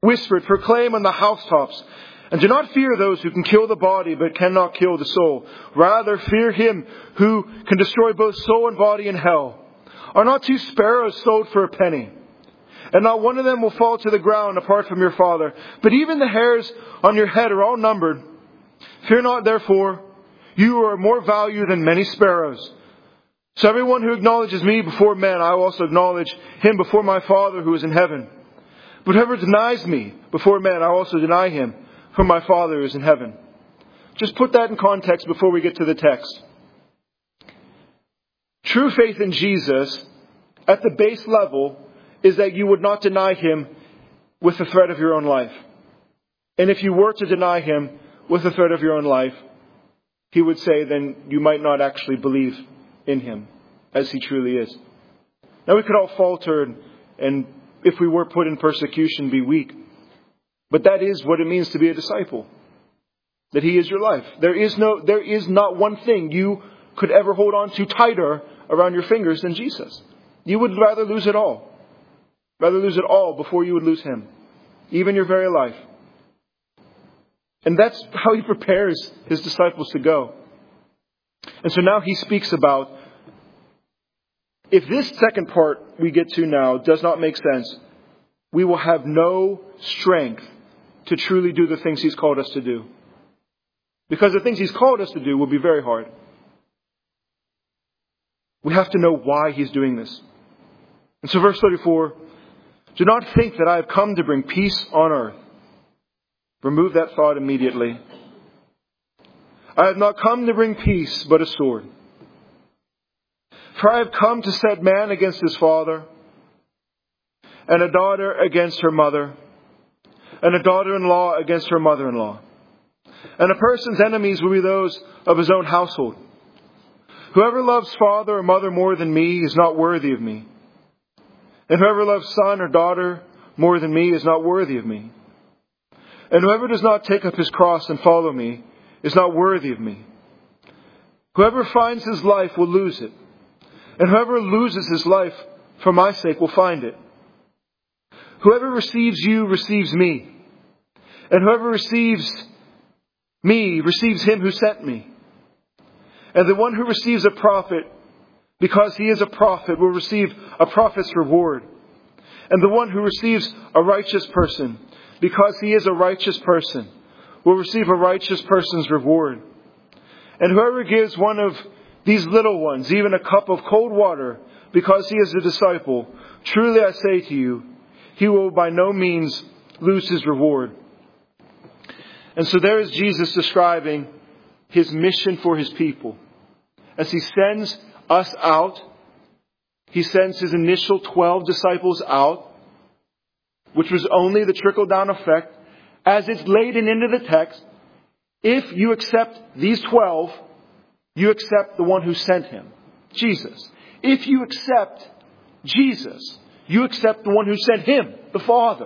Whisper it, proclaim on the housetops. And do not fear those who can kill the body but cannot kill the soul. Rather fear Him who can destroy both soul and body in hell. Are not 2 sparrows sold for a penny? And not one of them will fall to the ground apart from your Father. But even the hairs on your head are all numbered. Fear not therefore, you are more value than many sparrows. So everyone who acknowledges me before men, I will also acknowledge him before my Father who is in heaven. But whoever denies me before men, I will also deny him from my Father who is in heaven. Just put that in context before we get to the text. True faith in Jesus, at the base level, is that you would not deny Him with the threat of your own life. And if you were to deny Him with the threat of your own life, He would say then you might not actually believe in Him as He truly is. Now we could all falter and if we were put in persecution, be weak. But that is what it means to be a disciple. That He is your life. There is not one thing you could ever hold on to tighter around your fingers than Jesus. You would rather lose it all. Rather lose it all before you would lose Him. Even your very life. And that's how He prepares His disciples to go. And so now He speaks about, if this second part we get to now does not make sense, we will have no strength to truly do the things He's called us to do. Because the things He's called us to do will be very hard. We have to know why He's doing this. And so verse 34, do not think that I have come to bring peace on earth. Remove that thought immediately. I have not come to bring peace, but a sword. For I have come to set man against his father, and a daughter against her mother, and a daughter-in-law against her mother-in-law. And a person's enemies will be those of his own household. Whoever loves father or mother more than me is not worthy of me. And whoever loves son or daughter more than me is not worthy of me. And whoever does not take up his cross and follow me is not worthy of me. Whoever finds his life will lose it. And whoever loses his life for my sake will find it. Whoever receives you receives me. And whoever receives me receives him who sent me. And the one who receives a prophet, because he is a prophet, will receive a prophet's reward. And the one who receives a righteous person, because he is a righteous person, will receive a righteous person's reward. And whoever gives one of these little ones even a cup of cold water, because he is a disciple, truly I say to you, he will by no means lose his reward. And so there is Jesus describing His mission for His people. As He sends us out, He sends His initial 12 disciples out, which was only the trickle-down effect. As it's laden into the text, if you accept these 12, you accept the one who sent Him, Jesus. If you accept Jesus, you accept the one who sent Him, the Father.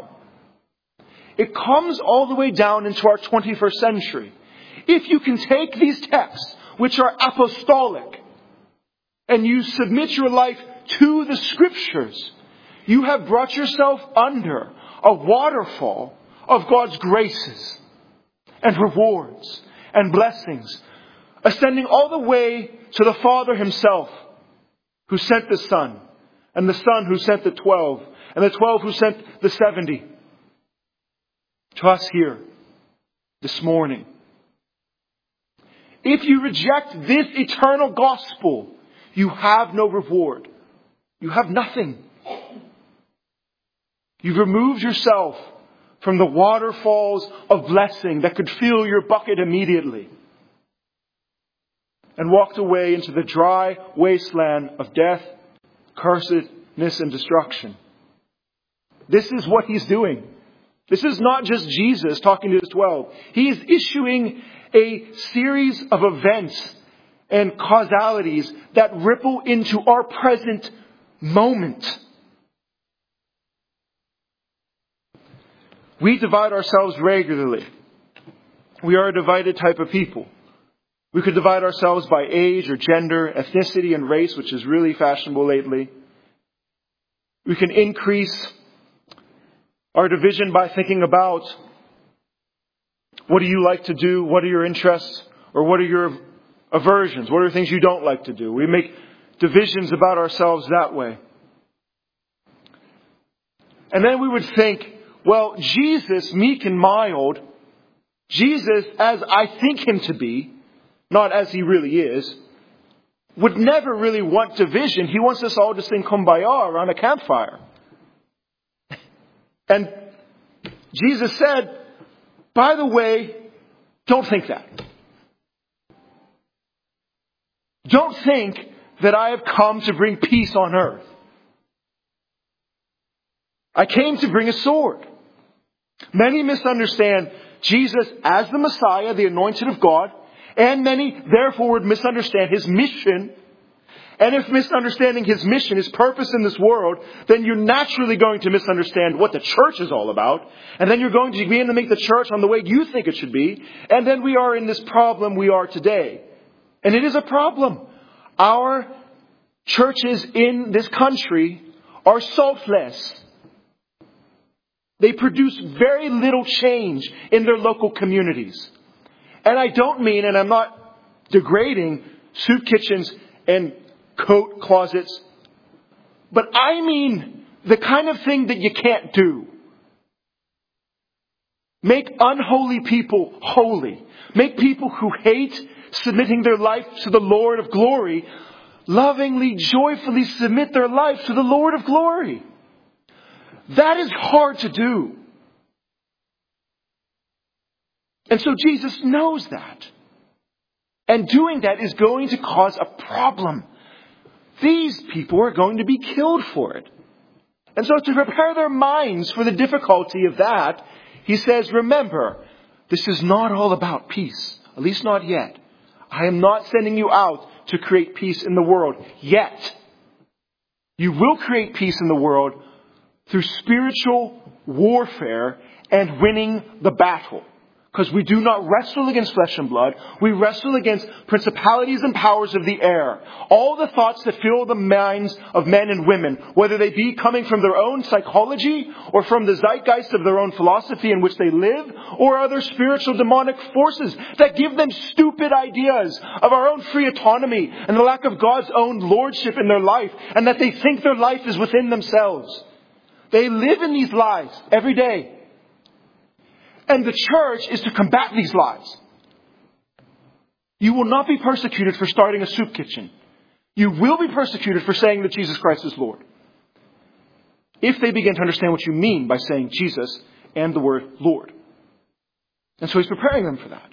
It comes all the way down into our 21st century. If you can take these texts, which are apostolic, and you submit your life to the Scriptures, you have brought yourself under a waterfall of God's graces and rewards and blessings, ascending all the way to the Father Himself, who sent the Son, and the Son who sent the 12, and the 12 who sent the 70. To us here this morning. If you reject this eternal gospel, you have no reward. You have nothing. You've removed yourself from the waterfalls of blessing that could fill your bucket immediately, and walked away into the dry wasteland of death, cursedness, and destruction. This is what He's doing. This is not just Jesus talking to His 12. He is issuing a series of events and causalities that ripple into our present moment. We divide ourselves regularly. We are a divided type of people. We could divide ourselves by age or gender, ethnicity, and race, which is really fashionable lately. We can increase our division by thinking about what do you like to do, what are your interests, or what are your aversions, what are things you don't like to do. We make divisions about ourselves that way. And then we would think, well, Jesus, meek and mild, Jesus as I think him to be, not as he really is, would never really want division. He wants us all to sing Kumbaya around a campfire. And Jesus said, by the way, don't think that. Don't think that I have come to bring peace on earth. I came to bring a sword. Many misunderstand Jesus as the Messiah, the anointed of God, and many therefore would misunderstand his mission. And if misunderstanding his mission, his purpose in this world, then you're naturally going to misunderstand what the church is all about. And then you're going to begin to make the church on the way you think it should be. And then we are in this problem we are today. And it is a problem. Our churches in this country are selfless. They produce very little change in their local communities. And I don't mean, and I'm not degrading soup kitchens and coat closets, but I mean the kind of thing that you can't do. Make unholy people holy. Make people who hate submitting their life to the Lord of glory lovingly, joyfully submit their life to the Lord of glory. That is hard to do. And so Jesus knows that. And doing that is going to cause a problem. These people are going to be killed for it. And so to prepare their minds for the difficulty of that, he says, remember, this is not all about peace. At least not yet. I am not sending you out to create peace in the world yet. You will create peace in the world through spiritual warfare and winning the battle. Because we do not wrestle against flesh and blood. We wrestle against principalities and powers of the air. All the thoughts that fill the minds of men and women, whether they be coming from their own psychology or from the zeitgeist of their own philosophy in which they live, or other spiritual demonic forces that give them stupid ideas of our own free autonomy and the lack of God's own lordship in their life, and that they think their life is within themselves. They live in these lies every day. And the church is to combat these lies. You will not be persecuted for starting a soup kitchen. You will be persecuted for saying that Jesus Christ is Lord. If they begin to understand what you mean by saying Jesus and the word Lord. And so he's preparing them for that.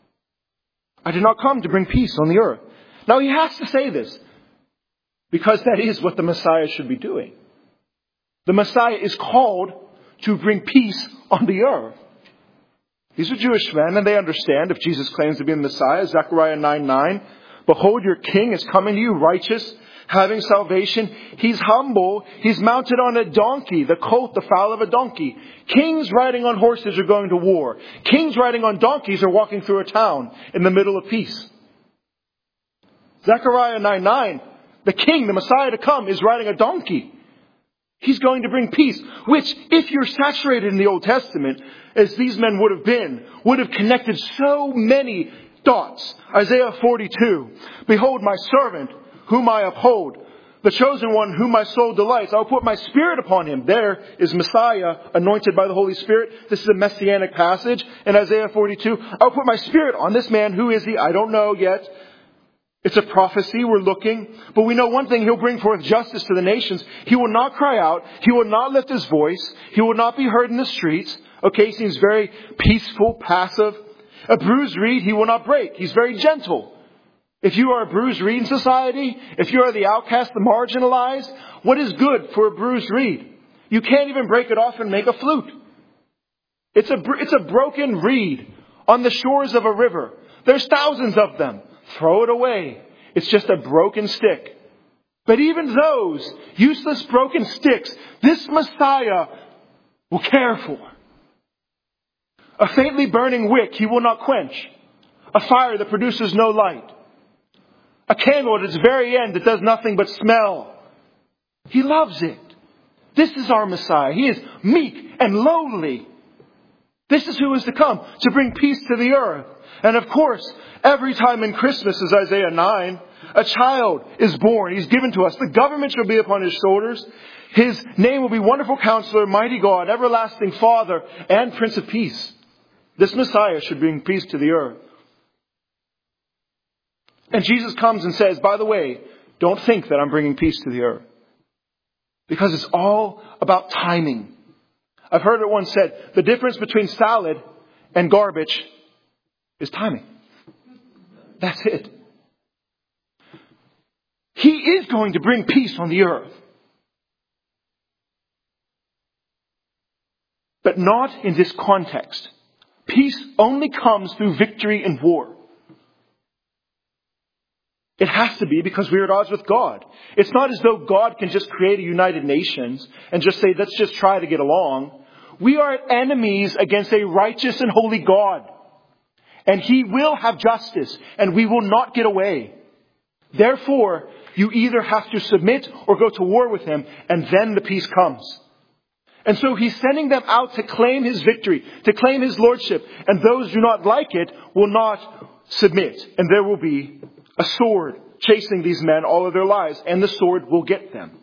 I did not come to bring peace on the earth. Now he has to say this because that is what the Messiah should be doing. The Messiah is called to bring peace on the earth. These are Jewish men, and they understand if Jesus claims to be the Messiah. Zechariah 9:9. Behold, your king is coming to you, righteous, having salvation. He's humble. He's mounted on a donkey, the colt, the foal of a donkey. Kings riding on horses are going to war. Kings riding on donkeys are walking through a town in the middle of peace. Zechariah 9:9. The king, the Messiah to come, is riding a donkey. He's going to bring peace, which, if you're saturated in the Old Testament, as these men would have connected so many dots. Isaiah 42. Behold my servant, whom I uphold, the chosen one whom my soul delights. I'll put my spirit upon him. There is Messiah, anointed by the Holy Spirit. This is a messianic passage in Isaiah 42. I'll put my spirit on this man. Who is he? I don't know yet. It's a prophecy. We're looking. But we know one thing. He'll bring forth justice to the nations. He will not cry out. He will not lift his voice. He will not be heard in the streets. Okay, seems very peaceful, passive. A bruised reed he will not break. He's very gentle. If you are a bruised reed in society, if you are the outcast, the marginalized, what is good for a bruised reed? You can't even break it off and make a flute. It's a broken reed on the shores of a river. There's thousands of them. Throw it away. It's just a broken stick. But even those useless broken sticks, this Messiah will care for. A faintly burning wick he will not quench. A fire that produces no light. A candle at its very end that does nothing but smell. He loves it. This is our Messiah. He is meek and lowly. This is who is to come to bring peace to the earth. And of course, every time in Christmas, as Isaiah 9, a child is born. He's given to us. The government shall be upon his shoulders. His name will be Wonderful Counselor, Mighty God, Everlasting Father, and Prince of Peace. This Messiah should bring peace to the earth. And Jesus comes and says, by the way, don't think that I'm bringing peace to the earth. Because it's all about timing. I've heard it once said, the difference between salad and garbage is timing. That's it. He is going to bring peace on the earth. But not in this context. Peace only comes through victory in war. It has to be because we are at odds with God. It's not as though God can just create a United Nations and just say, let's just try to get along. We are enemies against a righteous and holy God. And He will have justice and we will not get away. Therefore, you either have to submit or go to war with Him, and then the peace comes. And so He's sending them out to claim His victory, to claim His lordship. And those who do not like it will not submit. And there will be a sword chasing these men all of their lives. And the sword will get them.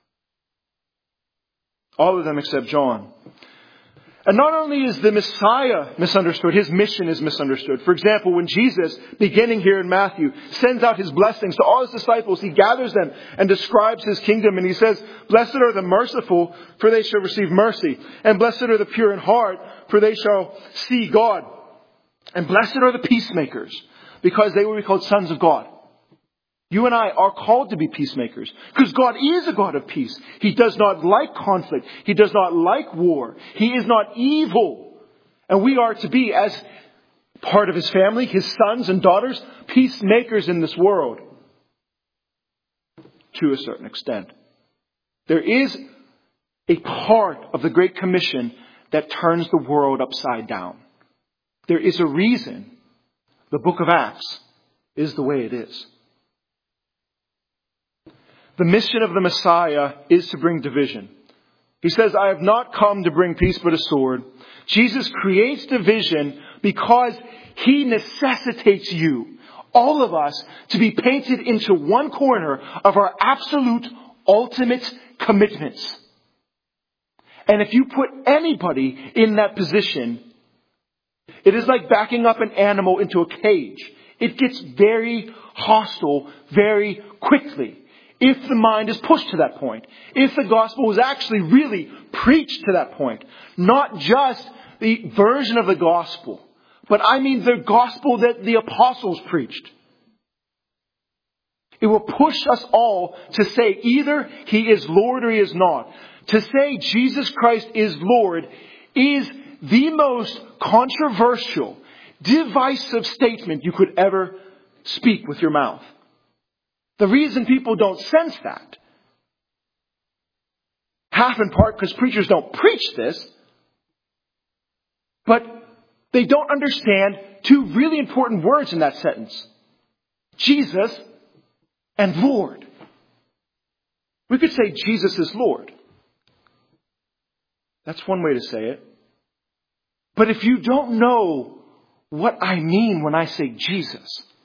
All of them except John. And not only is the Messiah misunderstood, His mission is misunderstood. For example, when Jesus, beginning here in Matthew, sends out His blessings to all His disciples, He gathers them and describes His kingdom. And He says, blessed are the merciful, for they shall receive mercy. And blessed are the pure in heart, for they shall see God. And blessed are the peacemakers, because they will be called sons of God. You and I are called to be peacemakers because God is a God of peace. He does not like conflict. He does not like war. He is not evil. And we are to be, as part of His family, His sons and daughters, peacemakers in this world. To a certain extent. There is a part of the Great Commission that turns the world upside down. There is a reason the book of Acts is the way it is. The mission of the Messiah is to bring division. He says, I have not come to bring peace but a sword. Jesus creates division because He necessitates you, all of us, to be painted into one corner of our absolute, ultimate commitments. And if you put anybody in that position, it is like backing up an animal into a cage. It gets very hostile very quickly. If the mind is pushed to that point. If the gospel is actually really preached to that point. Not just the version of the gospel, but I mean the gospel that the apostles preached. It will push us all to say either He is Lord or He is not. To say Jesus Christ is Lord is the most controversial, divisive statement you could ever speak with your mouth. The reason people don't sense that, half in part because preachers don't preach this, but they don't understand two really important words in that sentence. Jesus and Lord. We could say Jesus is Lord. That's one way to say it. But if you don't know what I mean when I say Jesus,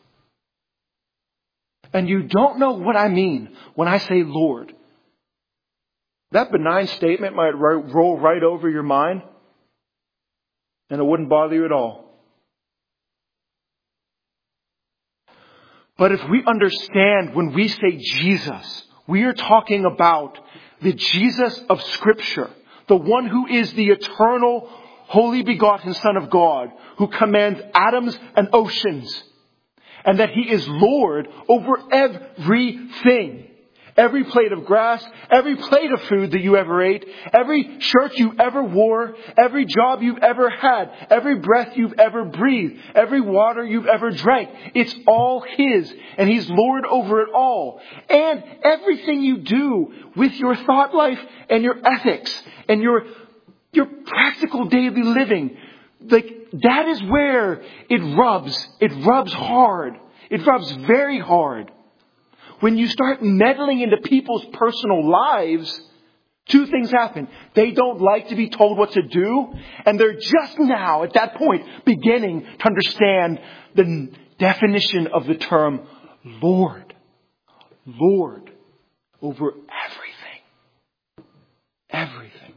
and you don't know what I mean when I say Lord, that benign statement might roll right over your mind and it wouldn't bother you at all. But if we understand when we say Jesus, we are talking about the Jesus of Scripture, the one who is the eternal, holy begotten Son of God, who commands atoms and oceans, and that He is Lord over everything. Every plate of grass, every plate of food that you ever ate, every shirt you ever wore, every job you've ever had, every breath you've ever breathed, every water you've ever drank. It's all His, and He's Lord over it all. And everything you do with your thought life and your ethics and your practical daily living, like that is where it rubs. It rubs hard. It rubs very hard. When you start meddling into people's personal lives Two things happen. They don't like to be told what to do, and they're just now, at that point, beginning to understand the definition of the term Lord. Lord over everything. Everything.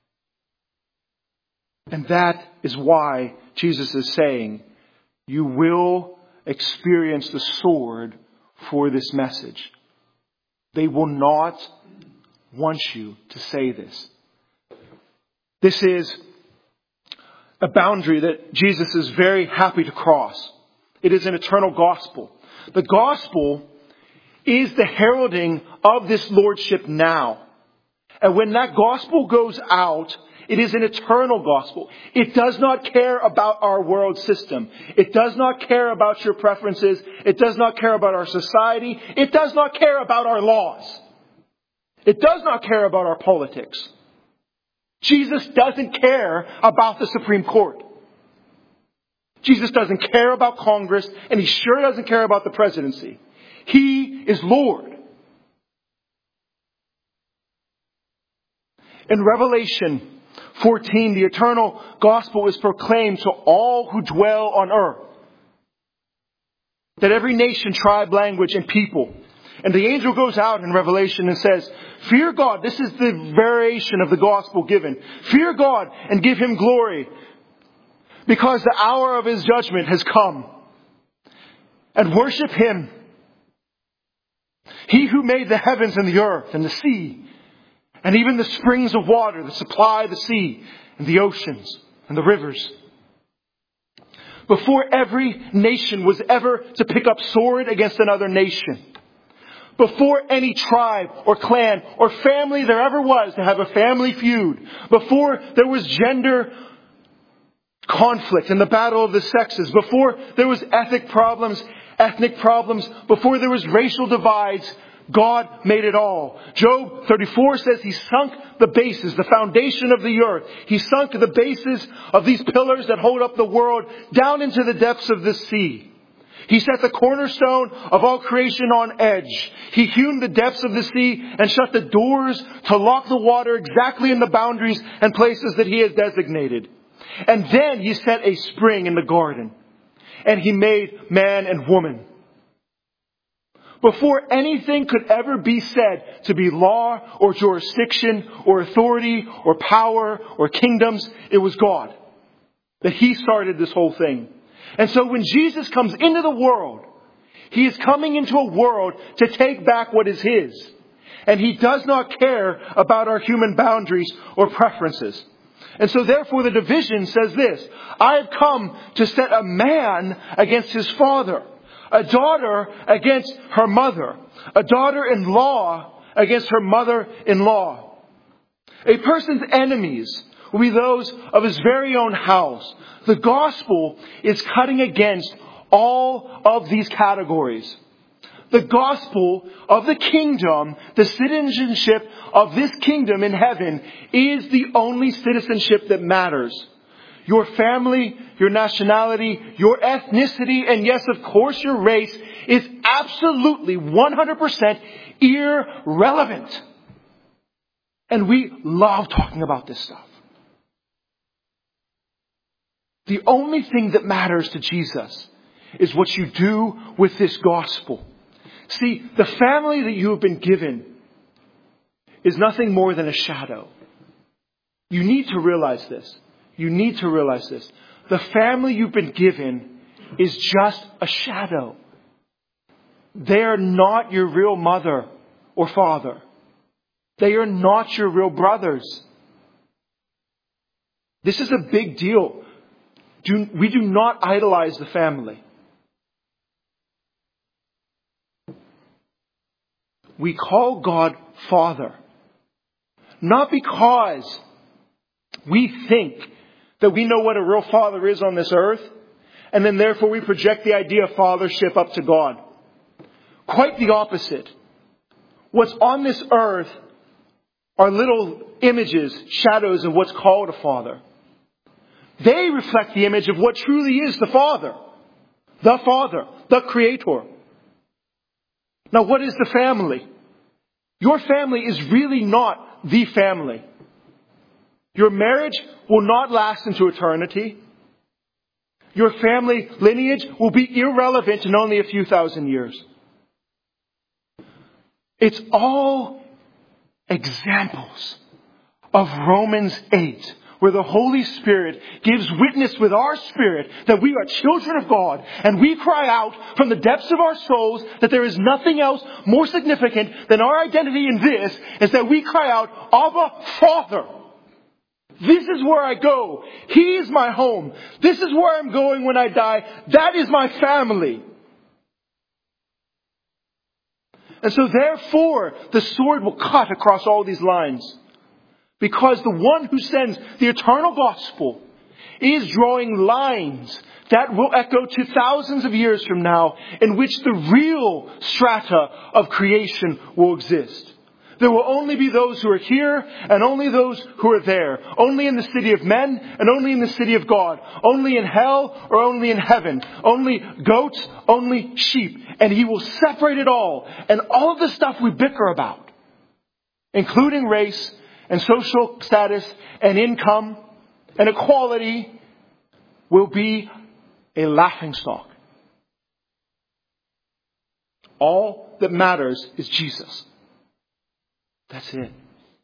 And that is why Jesus is saying, you will experience the sword for this message. They will not want you to say this. This is a boundary that Jesus is very happy to cross. It is an eternal gospel. The gospel is the heralding of this lordship now. And when that gospel goes out, it is an eternal gospel. It does not care about our world system. It does not care about your preferences. It does not care about our society. It does not care about our laws. It does not care about our politics. Jesus doesn't care about the Supreme Court. Jesus doesn't care about Congress, and he sure doesn't care about the presidency. He is Lord. In Revelation 14, the eternal gospel is proclaimed to all who dwell on earth. That every nation, tribe, language, and people. And the angel goes out in Revelation and says, fear God. This is the variation of the gospel given. Fear God and give him glory, because the hour of his judgment has come. And worship him. He who made the heavens and the earth and the sea, and even the springs of water that supply the sea and the oceans and the rivers. Before every nation was ever to pick up sword against another nation, before any tribe or clan or family there ever was to have a family feud, before there was gender conflict and the battle of the sexes, before there was ethnic problems, before there was racial divides, God made it all. Job 34 says he sunk the bases, the foundation of the earth. He sunk the bases of these pillars that hold up the world down into the depths of the sea. He set the cornerstone of all creation on edge. He hewn the depths of the sea and shut the doors to lock the water exactly in the boundaries and places that he has designated. And then he set a spring in the garden. And he made man and woman. Before anything could ever be said to be law or jurisdiction or authority or power or kingdoms, it was God. That he started this whole thing. And so when Jesus comes into the world, he is coming into a world to take back what is his. And he does not care about our human boundaries or preferences. And so therefore the division says this: I have come to set a man against his father, a daughter against her mother, a daughter-in-law against her mother-in-law. A person's enemies will be those of his very own house. The gospel is cutting against all of these categories. The gospel of the kingdom, the citizenship of this kingdom in heaven, is the only citizenship that matters. Your family, your nationality, your ethnicity, and yes, of course, your race is absolutely 100% irrelevant. And we love talking about this stuff. The only thing that matters to Jesus is what you do with this gospel. See, the family that you have been given is nothing more than a shadow. You need to realize this. You need to realize this. The family you've been given is just a shadow. They are not your real mother or father. They are not your real brothers. This is a big deal. We do not idolize the family. We call God Father. Not because we think that we know what a real father is on this earth, and then therefore we project the idea of fathership up to God. Quite the opposite. What's on this earth are little images, shadows of what's called a father. They reflect the image of what truly is the Father, the Creator. Now, what is the family? Your family is really not the family. Your marriage will not last into eternity. Your family lineage will be irrelevant in only a few thousand years. It's all examples of Romans 8, where the Holy Spirit gives witness with our spirit that we are children of God, and we cry out from the depths of our souls that there is nothing else more significant than our identity in this, is that we cry out, Abba, Father. This is where I go. He is my home. This is where I'm going when I die. That is my family. And so therefore, the sword will cut across all these lines. Because the one who sends the eternal gospel is drawing lines that will echo to thousands of years from now, in which the real strata of creation will exist. There will only be those who are here and only those who are there. Only in the city of men and only in the city of God. Only in hell or only in heaven. Only goats, only sheep. And He will separate it all. And all of the stuff we bicker about, including race and social status and income and equality, will be a laughingstock. All that matters is Jesus. That's it.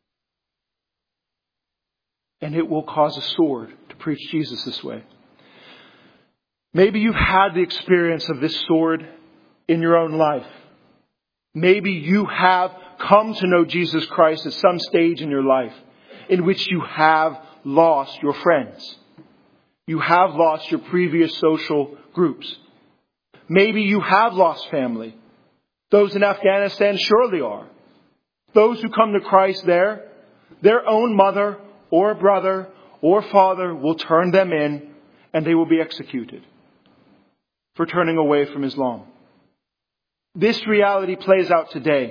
And it will cause a sword to preach Jesus this way. Maybe you've had the experience of this sword in your own life. Maybe you have come to know Jesus Christ at some stage in your life in which you have lost your friends. You have lost your previous social groups. Maybe you have lost family. Those in Afghanistan surely are. Those who come to Christ there, their own mother or brother or father will turn them in and they will be executed for turning away from Islam. This reality plays out today.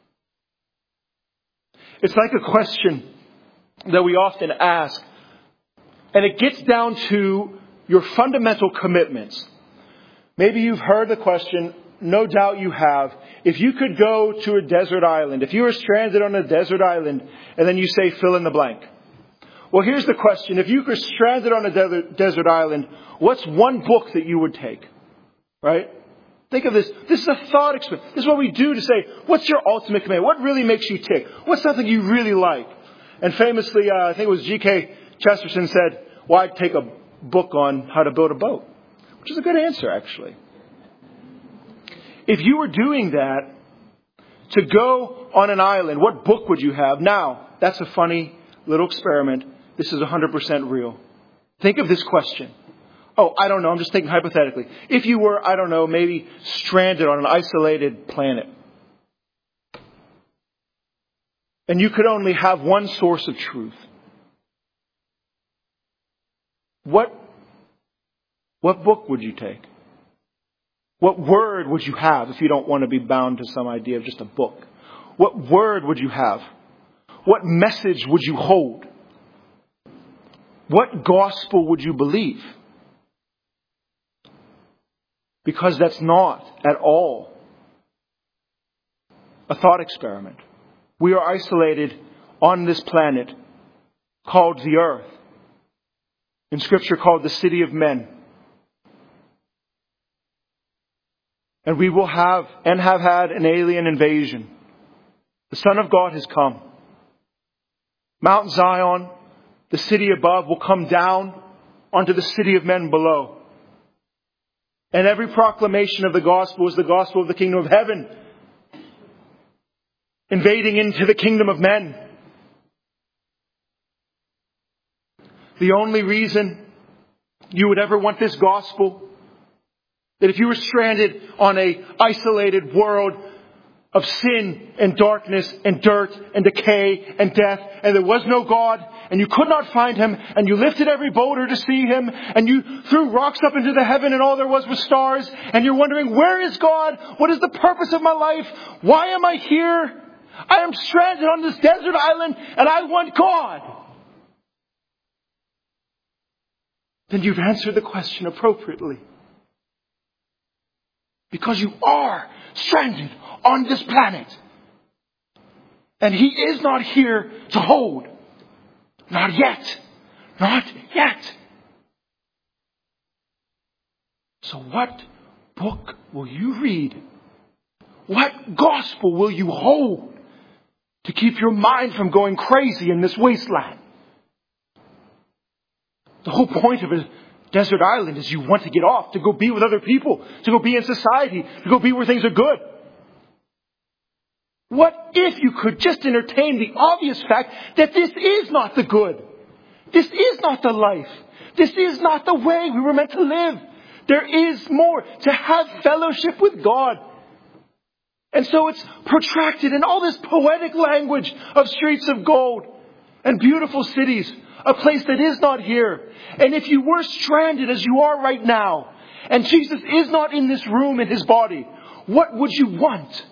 It's like a question that we often ask, and it gets down to your fundamental commitments. Maybe you've heard the question, no doubt you have. If you could go to a desert island, if you were stranded on a desert island, and then you say fill in the blank. Well, here's the question. If you were stranded on a desert island, what's one book that you would take? Right? Think of this. This is a thought experiment. This is what we do to say, what's your ultimate command? What really makes you tick? What's something you really like? And famously, I think it was G.K. Chesterton said, well, I'd take a book on how to build a boat. Which is a good answer, actually. If you were doing that, to go on an island, what book would you have? Now, that's a funny little experiment. This is 100% real. Think of this question. Oh, I don't know. I'm just thinking hypothetically. If you were, I don't know, maybe stranded on an isolated planet, and you could only have one source of truth, what book would you take? What word would you have if you don't want to be bound to some idea of just a book? What word would you have? What message would you hold? What gospel would you believe? Because that's not at all a thought experiment. We are isolated on this planet called the earth. In Scripture called the city of men. And we will have and have had an alien invasion. The Son of God has come. Mount Zion, the city above, will come down onto the city of men below. And every proclamation of the gospel is the gospel of the kingdom of heaven, invading into the kingdom of men. The only reason you would ever want this gospel, that if you were stranded on a isolated world of sin and darkness and dirt and decay and death, and there was no God, and you could not find Him, and you lifted every boulder to see Him, and you threw rocks up into the heaven, and all there was stars, and you're wondering, where is God? What is the purpose of my life? Why am I here? I am stranded on this desert island, and I want God. Then you've answered the question appropriately. Because you are stranded on this planet. And He is not here to hold. Not yet. Not yet. So what book will you read? What gospel will you hold to keep your mind from going crazy in this wasteland? The whole point of a desert island is you want to get off, to go be with other people, to go be in society, to go be where things are good. What if you could just entertain the obvious fact that this is not the good? This is not the life. This is not the way we were meant to live. There is more, to have fellowship with God. And so it's protracted in all this poetic language of streets of gold and beautiful cities, a place that is not here. And if you were stranded as you are right now, and Jesus is not in this room in His body, what would you want?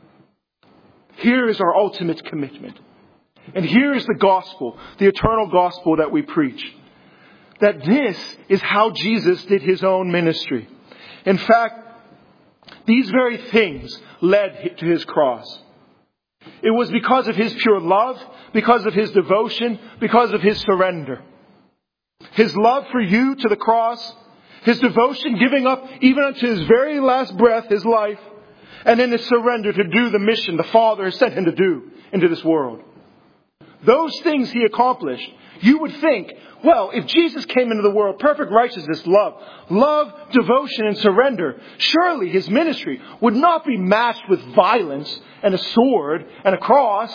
Here is our ultimate commitment. And here is the gospel, the eternal gospel that we preach. That this is how Jesus did His own ministry. In fact, these very things led to His cross. It was because of His pure love, because of His devotion, because of His surrender. His love for you to the cross, His devotion giving up even unto His very last breath, His life, and then His surrender to do the mission the Father has sent Him to do into this world. Those things He accomplished. You would think, well, if Jesus came into the world, perfect righteousness, love, devotion, and surrender, surely His ministry would not be matched with violence and a sword and a cross.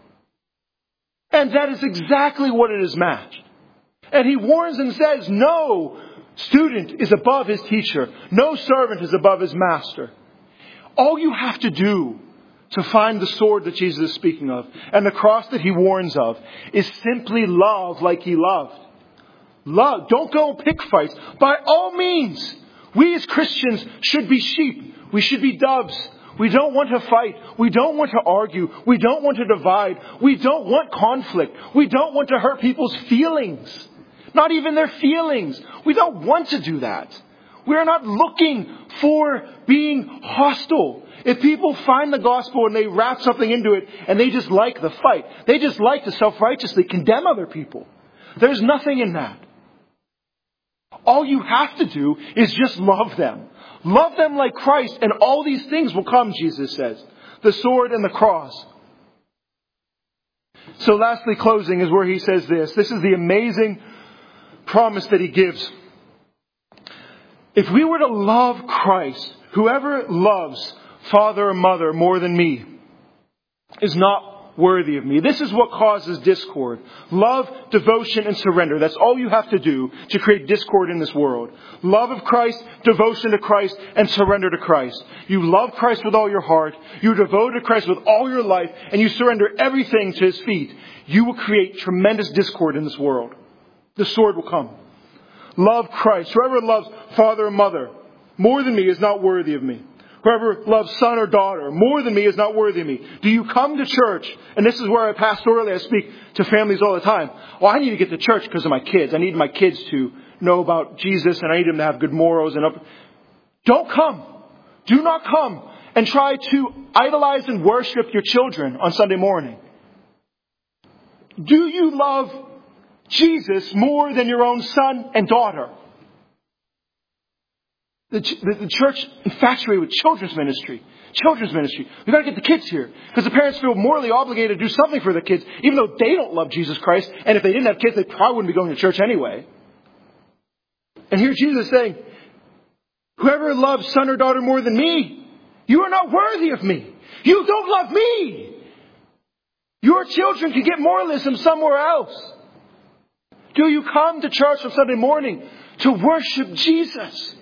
And that is exactly what it is matched. And He warns and says, no student is above his teacher. No servant is above his master. All you have to do to find the sword that Jesus is speaking of and the cross that He warns of is simply love like He loved. Love. Don't go and pick fights. By all means, we as Christians should be sheep. We should be doves. We don't want to fight. We don't want to argue. We don't want to divide. We don't want conflict. We don't want to hurt people's feelings. Not even their feelings. We don't want to do that. We are not looking for being hostile. If people find the gospel and they wrap something into it and they just like the fight, they just like to self-righteously condemn other people. There's nothing in that. All you have to do is just love them. Love them like Christ, and all these things will come, Jesus says. The sword and the cross. So lastly, closing is where He says this. This is the amazing promise that He gives. If we were to love Christ, whoever loves father or mother more than me is not worthy of me. This is what causes discord. Love, devotion, and surrender. That's all you have to do to create discord in this world. Love of Christ, devotion to Christ, and surrender to Christ. You love Christ with all your heart. You devote to Christ with all your life, and you surrender everything to His feet. You will create tremendous discord in this world. The sword will come. Love Christ. Whoever loves father or mother more than me is not worthy of me. Whoever loves son or daughter more than me is not worthy of me. Do you come to church? And this is where I pastorally, I speak to families all the time. Well, I need to get to church because of my kids. I need my kids to know about Jesus and I need them to have good morals. Don't come. Do not come and try to idolize and worship your children on Sunday morning. Do you love Jesus more than your own son and daughter? The church infatuated with children's ministry. We've got to get the kids here. Because the parents feel morally obligated to do something for their kids, even though they don't love Jesus Christ. And if they didn't have kids, they probably wouldn't be going to church anyway. And here Jesus is saying, whoever loves son or daughter more than me, you are not worthy of me. You don't love me. Your children can get moralism somewhere else. Do you come to church on Sunday morning to worship Jesus?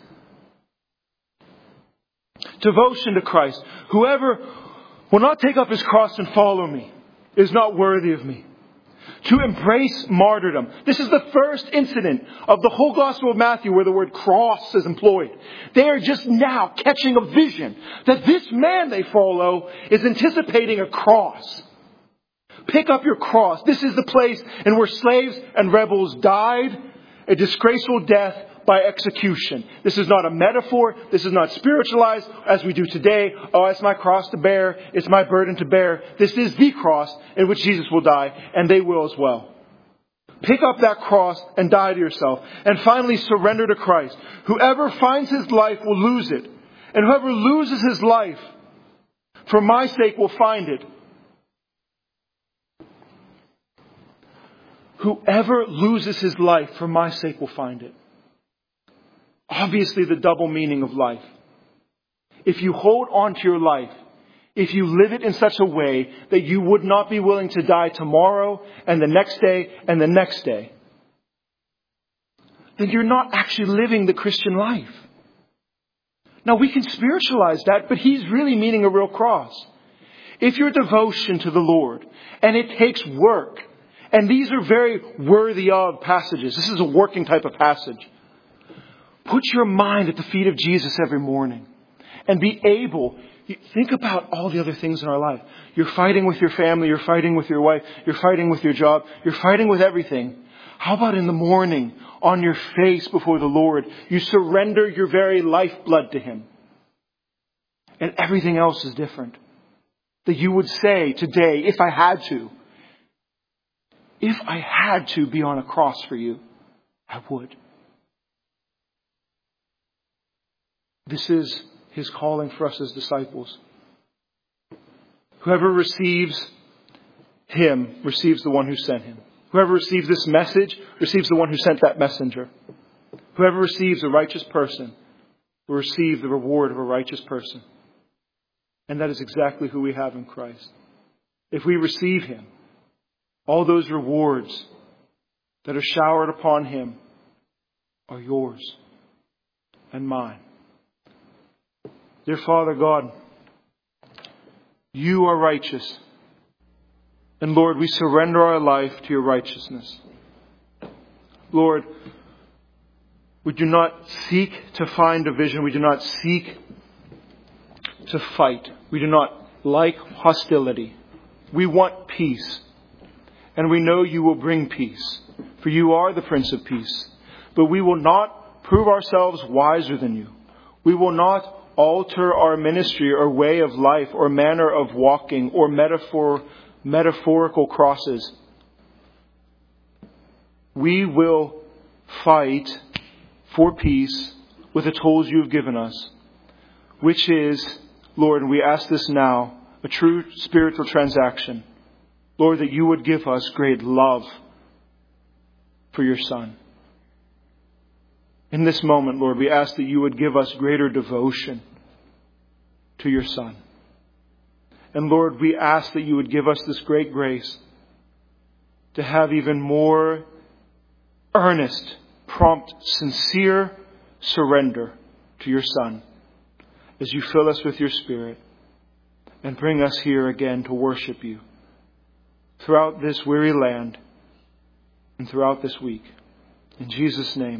Devotion to Christ. Whoever will not take up his cross and follow me is not worthy of me. To embrace martyrdom. This is the first incident of the whole Gospel of Matthew where the word cross is employed. They are just now catching a vision that this man they follow is anticipating a cross. Pick up your cross. This is the place in where slaves and rebels died a disgraceful death by execution. This is not a metaphor. This is not spiritualized as we do today. Oh, it's my cross to bear. It's my burden to bear. This is the cross in which Jesus will die, and they will as well. Pick up that cross and die to yourself. And finally, surrender to Christ. Whoever finds his life will lose it. And whoever loses his life for my sake will find it. Whoever loses his life for my sake will find it. Obviously, the double meaning of life. If you hold on to your life, if you live it in such a way that you would not be willing to die tomorrow and the next day and the next day, then you're not actually living the Christian life. Now, we can spiritualize that, but he's really meaning a real cross. If your devotion to the Lord, and it takes work, and these are very worthy of passages. This is a working type of passage. Put your mind at the feet of Jesus every morning and be able. Think about all the other things in our life. You're fighting with your family. You're fighting with your wife. You're fighting with your job. You're fighting with everything. How about in the morning, on your face before the Lord, you surrender your very lifeblood to Him? And everything else is different. That you would say today, if I had to be on a cross for you, I would. This is His calling for us as disciples. Whoever receives Him receives the one who sent Him. Whoever receives this message receives the one who sent that messenger. Whoever receives a righteous person will receive the reward of a righteous person. And that is exactly who we have in Christ. If we receive Him, all those rewards that are showered upon Him are yours and mine. Dear Father God, You are righteous. And Lord, we surrender our life to Your righteousness. Lord, we do not seek to find division. We do not seek to fight. We do not like hostility. We want peace. And we know You will bring peace, for You are the Prince of Peace. But we will not prove ourselves wiser than You. We will not alter our ministry or way of life or manner of walking or metaphorical crosses. We will fight for peace with the tools You have given us, which is, Lord, and we ask this now, a true spiritual transaction. Lord, that You would give us great love for Your Son. In this moment, Lord, we ask that You would give us greater devotion to Your Son. And Lord, we ask that You would give us this great grace to have even more earnest, prompt, sincere surrender to Your Son as You fill us with Your Spirit and bring us here again to worship You throughout this weary land and throughout this week. In Jesus' name.